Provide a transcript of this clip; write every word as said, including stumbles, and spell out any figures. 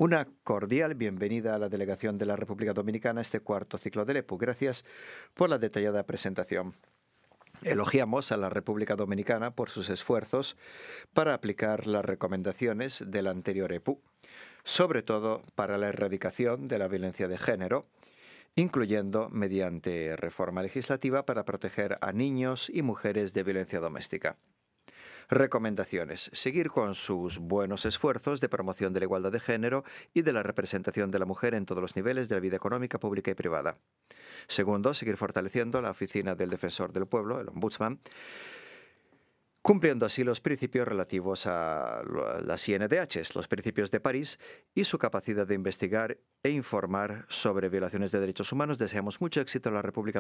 Una cordial bienvenida a la delegación de la República Dominicana a este cuarto ciclo del E P U. Gracias por la detallada presentación. Elogiamos a la República Dominicana por sus esfuerzos para aplicar las recomendaciones del anterior E P U, sobre todo para la erradicación de la violencia de género, incluyendo mediante reforma legislativa para proteger a niños y mujeres de violencia doméstica. Recomendaciones. Seguir con sus buenos esfuerzos de promoción de la igualdad de género y de la representación de la mujer en todos los niveles de la vida económica, pública y privada. Segundo, seguir fortaleciendo la Oficina del Defensor del Pueblo, el Ombudsman, cumpliendo así los principios relativos a las I N D H, los principios de París, y su capacidad de investigar e informar sobre violaciones de derechos humanos. Deseamos mucho éxito a la República